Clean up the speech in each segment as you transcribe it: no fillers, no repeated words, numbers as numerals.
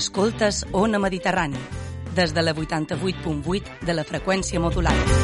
Escoltes Ona Mediterrani, des de la 88.8 de la freqüència modulada.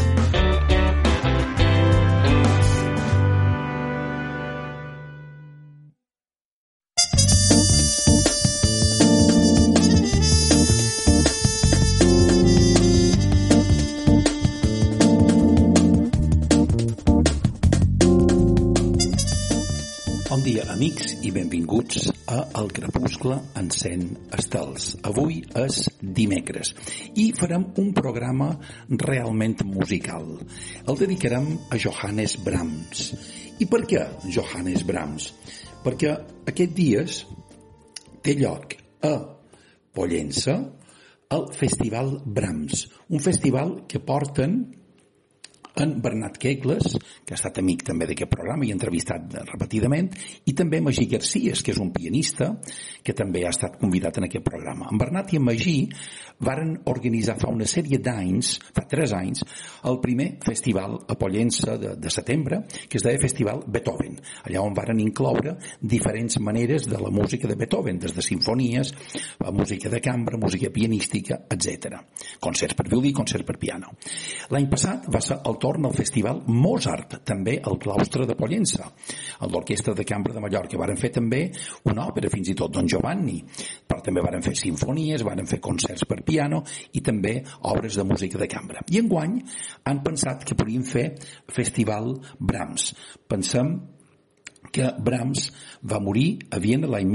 Bon dia, amics, i benvinguts a El Crepuscle encén estels. Avui és dimecres i farem un programa realment musical. El dedicarem a Johannes Brahms. I per què Johannes Brahms? Perquè aquests dies té lloc a Pollença el Festival Brahms, un festival que porten en Bernat Quegles, que ha estat amic també d'aquest programa i entrevistat repetidament, i també Magí Garcies, que és un pianista que també ha estat convidat en aquest programa. En Bernat i en Magí varen organitzar fa una sèrie d'anys, fa 3 anys, el primer festival a Pollença de setembre, que es deia Festival Beethoven, allà on varen incloure diferents maneres de la música de Beethoven, des de sinfonies, música de cambra, música pianística, etc. Concerts per violí, concerts per piano. L'any passat va ser el torn al Festival Mozart, també al claustre de Pollença, a l'Orquestra de Cambra de Mallorca. Varen fer també una òpera, fins i tot Don Giovanni, però també varen fer sinfonies, varen fer concerts per piano i també obres de música de cambra. I enguany han pensat que podien fer Festival Brahms. Pensem que Brahms va morir a Viena l'any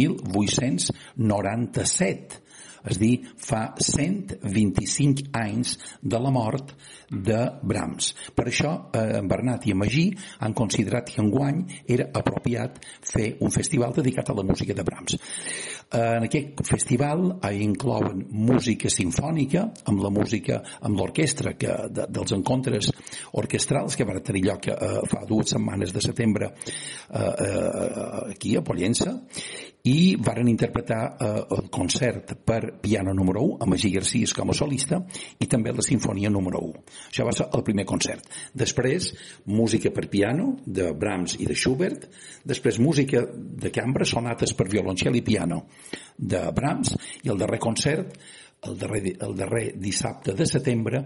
1897, és a dir, fa 125 anys de la mort de Brahms. Per això, en Bernat i en Magí han considerat que enguany era apropiat fer un festival dedicat a la música de Brahms. En aquest festival inclouen música sinfònica, amb la música, amb l'orquestra dels encontres orquestrals que van tenir lloc fa 2 setmanes de setembre aquí a Pollença, i varen interpretar el concert per piano número 1 amb Magí Garcies com a solista i també la sinfonia número 1. Això va ser el primer concert. Després, música per piano de Brahms i de Schubert, després música de cambra, sonates per violoncel i piano de Brahms, i el darrer concert, el darrer dissabte de setembre,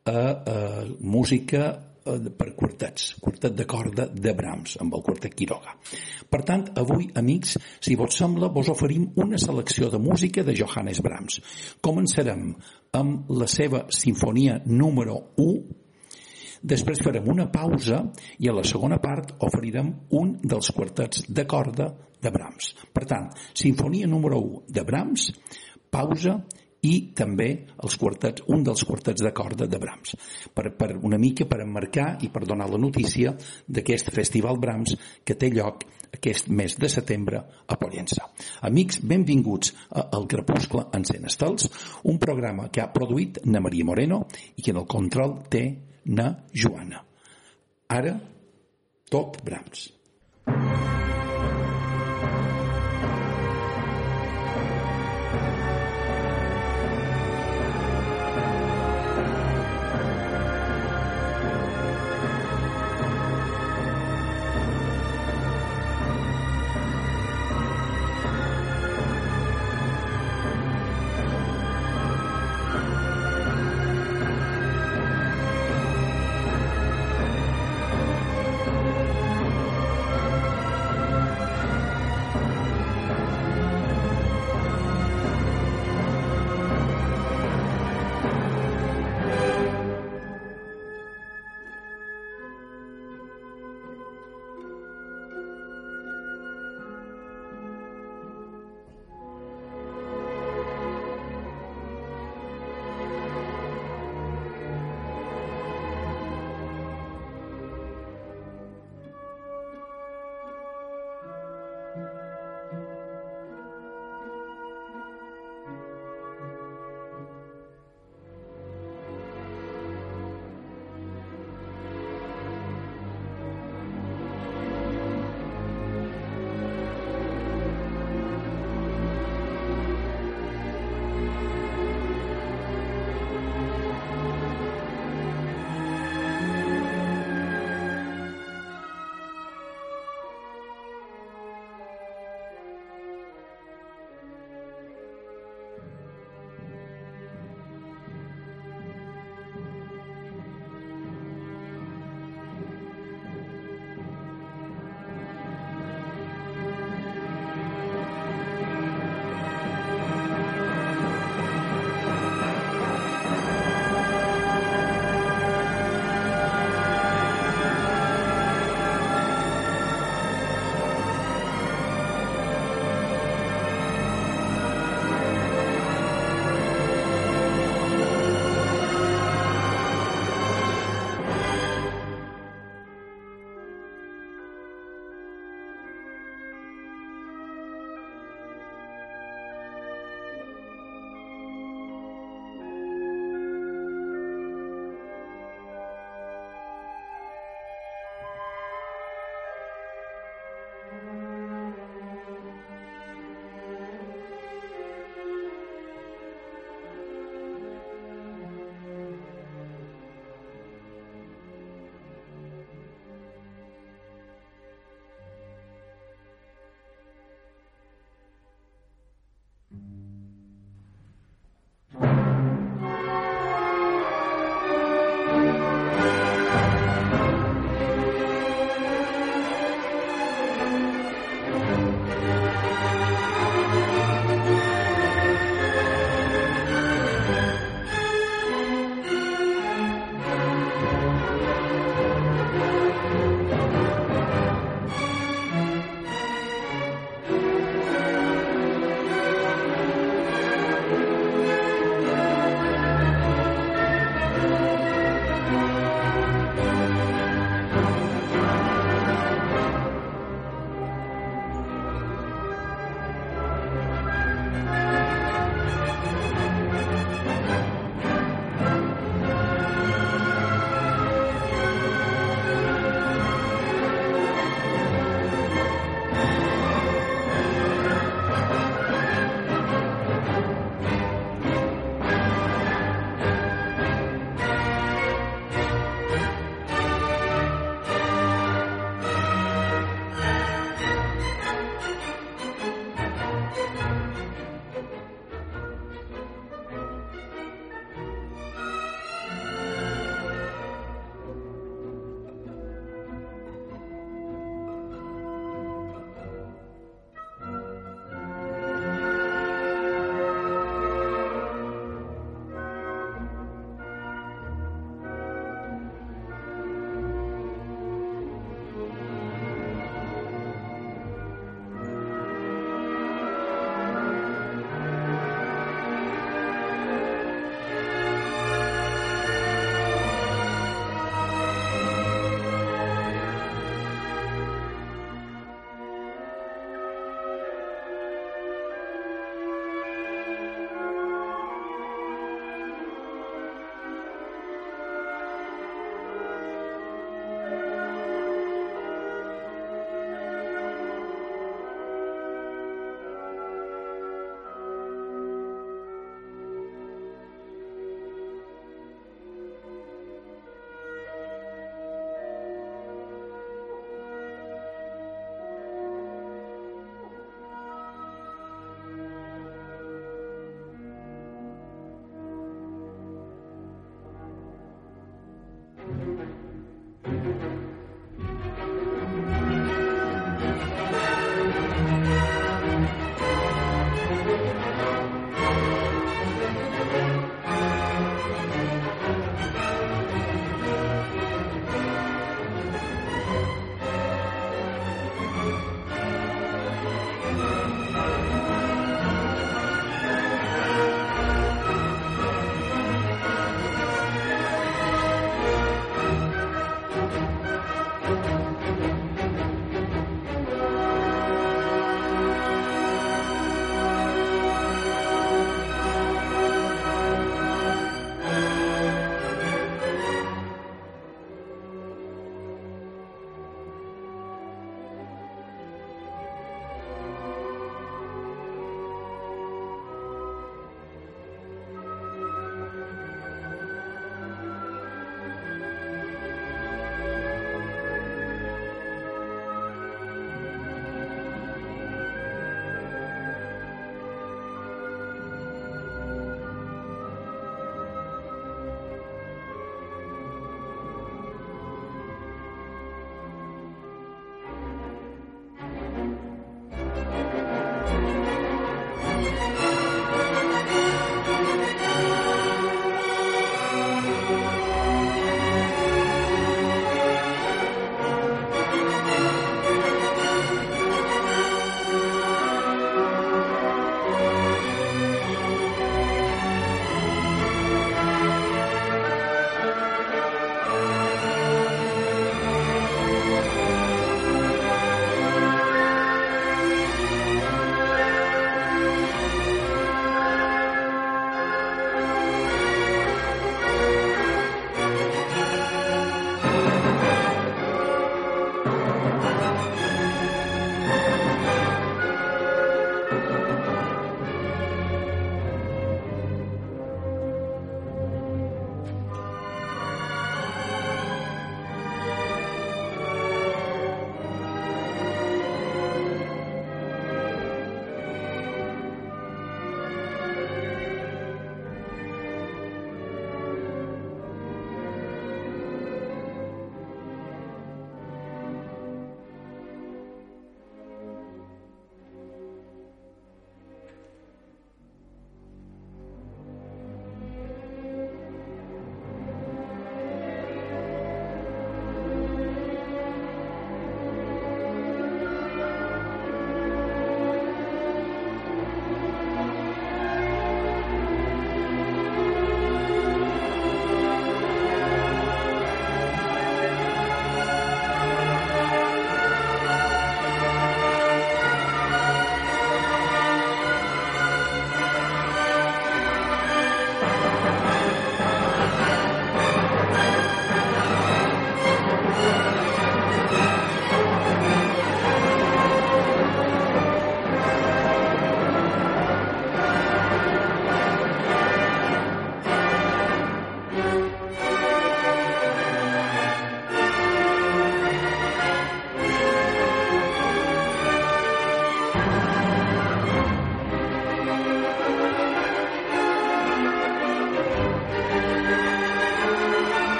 música per quartets, quartet de corda de Brahms, amb el quartet Quiroga. Per tant, avui, amics, si vos sembla, vos oferim una selecció de música de Johannes Brahms. Començarem amb la seva sinfonia número 1, després farem una pausa i a la segona part oferirem un dels quartets de corda de Brahms. Per tant, sinfonia número 1 de Brahms, pausa i també un dels quartets de corda de Brahms, per una mica per emmarcar i per donar la notícia d'aquest Festival Brahms que té lloc aquest mes de setembre a Pollença. Amics, benvinguts a El Crepuscle encén estels, un programa que ha produït na Maria Moreno i que en el control té na Joana. Ara, tot Brahms.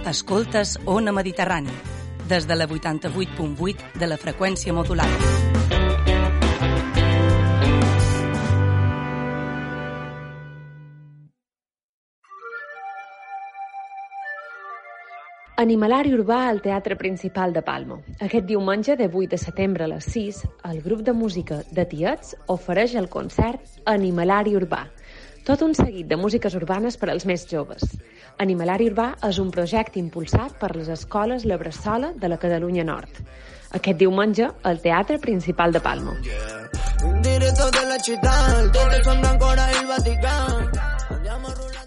Escoltes Ona Mediterrani, des de la 88.8 de la freqüència modulada. Animalari urbà al Teatre Principal de Palma. Aquest diumenge, de 8 de setembre a les 6, el grup de música de Tiets ofereix el concert Animalari urbà. Tot un seguit de músiques urbanes per als més joves. Animalari urbà és un projecte impulsat per les escoles La Bressola de la Catalunya Nord. Aquest diumenge, al Teatre Principal de Palma. Directo de la città, il tuo sembra ancora il Vaticano. Andiamo rulando.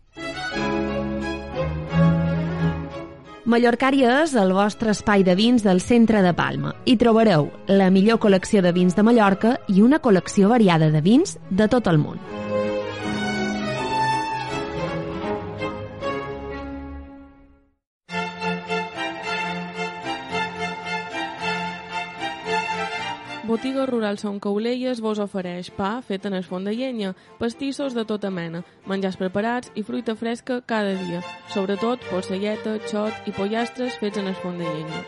Mallorcària és el vostre espai de vins del centre de Palma. Hi trobareu la millor col·lecció de vins de Mallorca i una col·lecció variada de vins de tot el món. Botiga Rural Son Caulelles vos ofereix pa fet en el forn de llenya, pastissos de tota mena, menjars preparats i fruita fresca cada dia, sobretot porcelleta, xot i pollastres fets en el forn de llenya.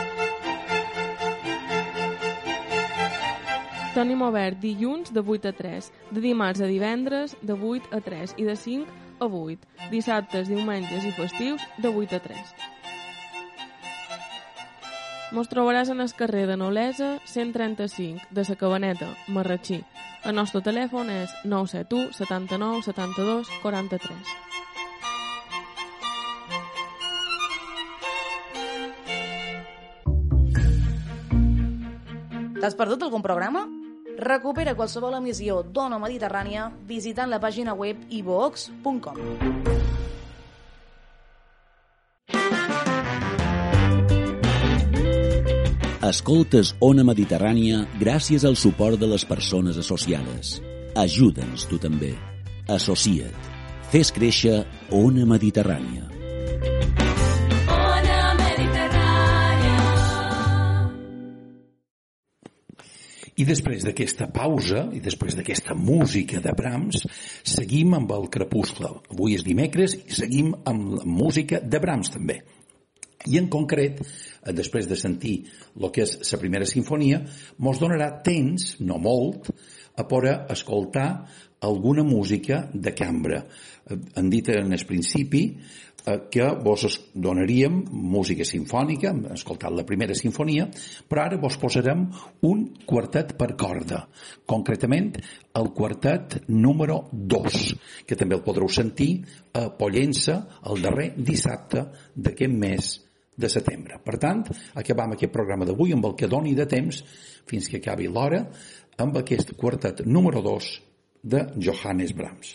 Tenim obert dilluns de 8 a 3, de dimarts a divendres de 8 a 3 i de 5 a 8, dissabtes, diumenges i festius de 8 a 3. Mos trobaràs en el carrer de Nolesa 135 de la Cabaneta, Marratxí. El nostre telèfon és 971 79 72 43. T'has perdut algun programa? Recupera qualsevol emissió d'Ona Mediterrània visitant la pàgina web iVoox.com. Escoltes Ona Mediterrània gràcies al suport de les persones associades. Ajuda'ns tu també. Associa't. Fes créixer Ona Mediterrània. Ona Mediterrània. I després d'aquesta pausa, i després d'aquesta música de Brahms, seguim amb el Crepuscle. Avui és dimecres i seguim amb la música de Brahms també. I en concret, després de sentir el que és la primera sinfonia, mos donarà temps, no molt, a poder escoltar alguna música de cambra. Hem dit en el principi que vos donaríem música sinfònica, hem escoltat la primera sinfonia, però ara vos posarem un quartet per corda, concretament el quartet número 2, que també el podreu sentir a Pollença el darrer dissabte d'aquest mes de setembre. Per tant, acabam aquest programa d'avui amb el que doni de temps fins que acabi l'hora amb aquest quartet número 2 de Johannes Brahms.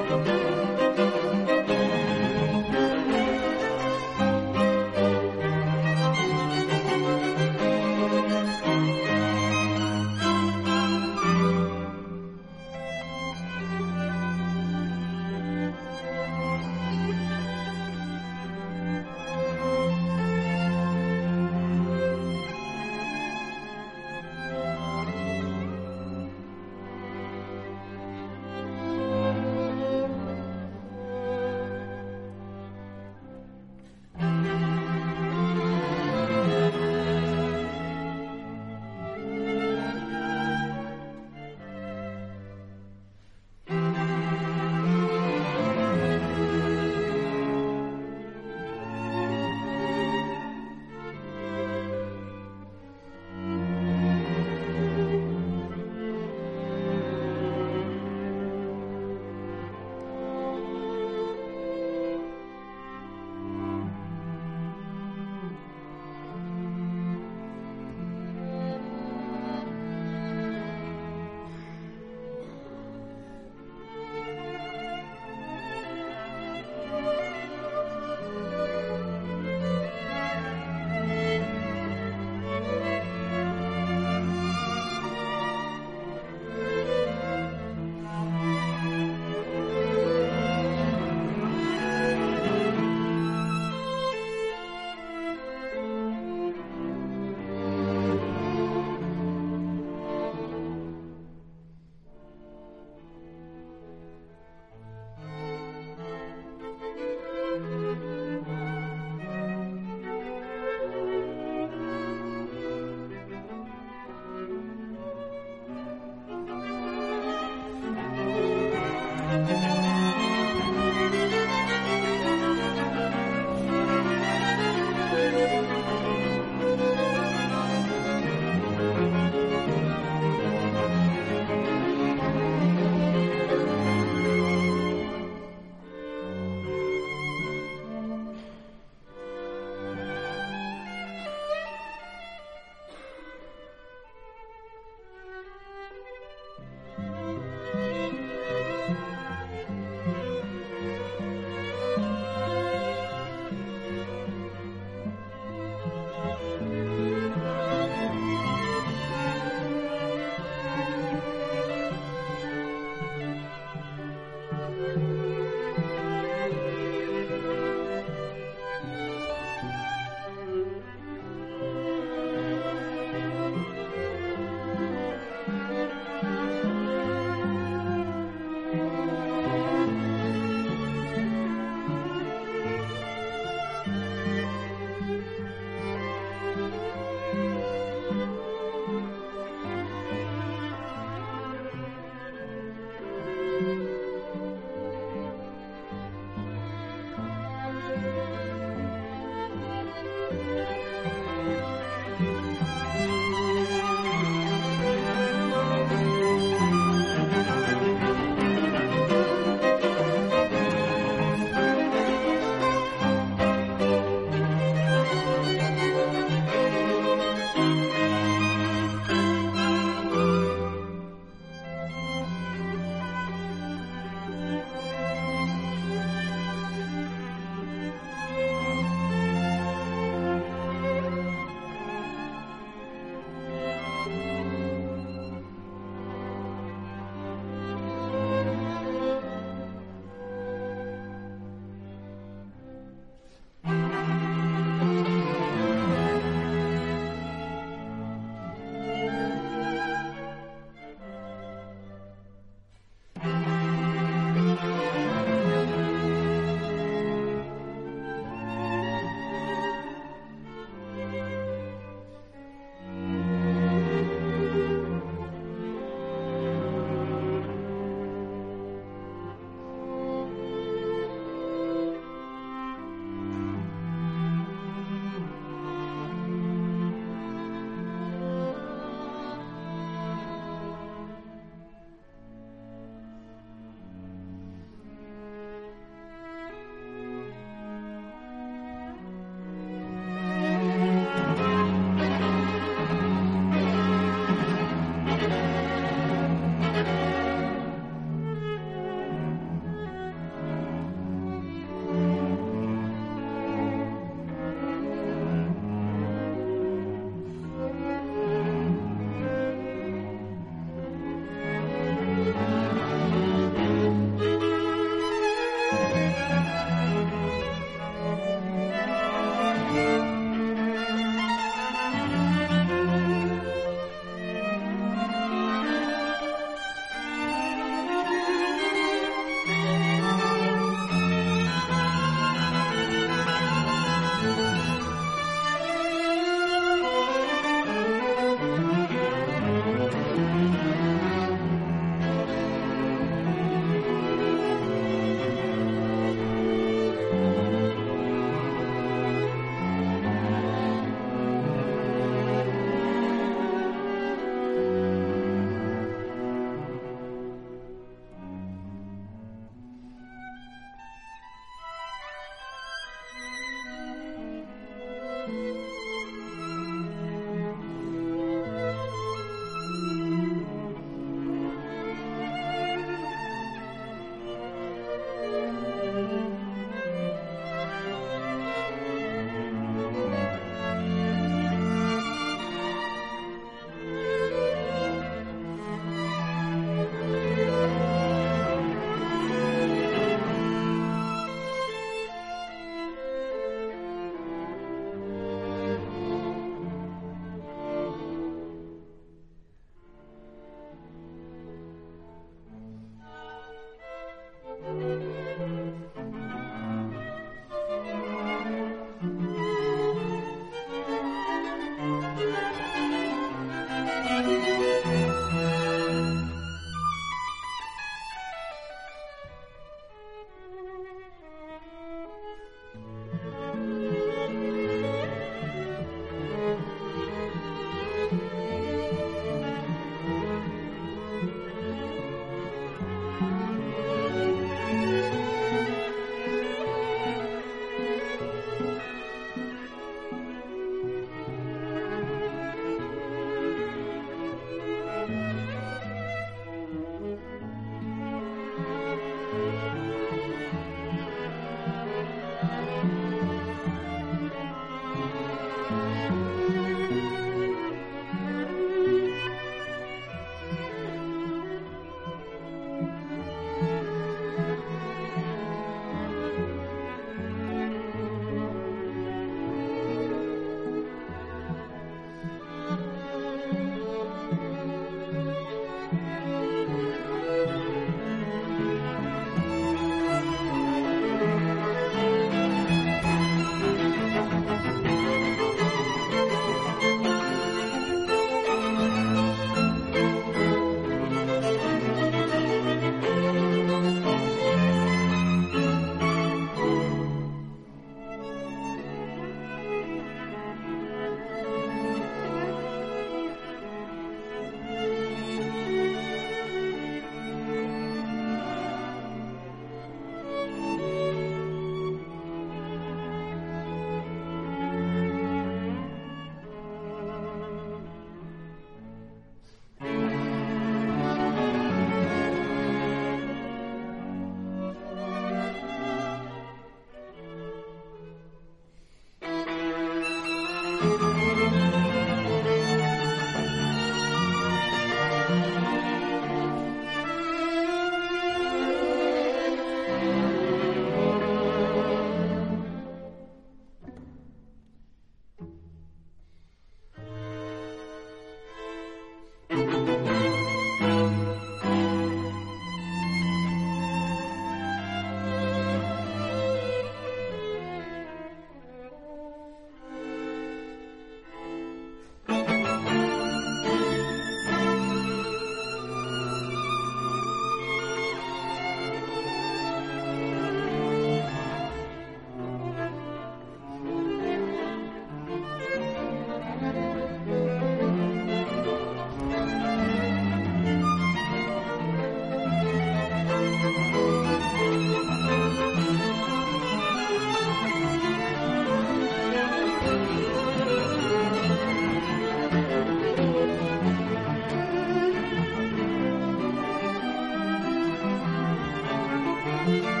Mediterrània.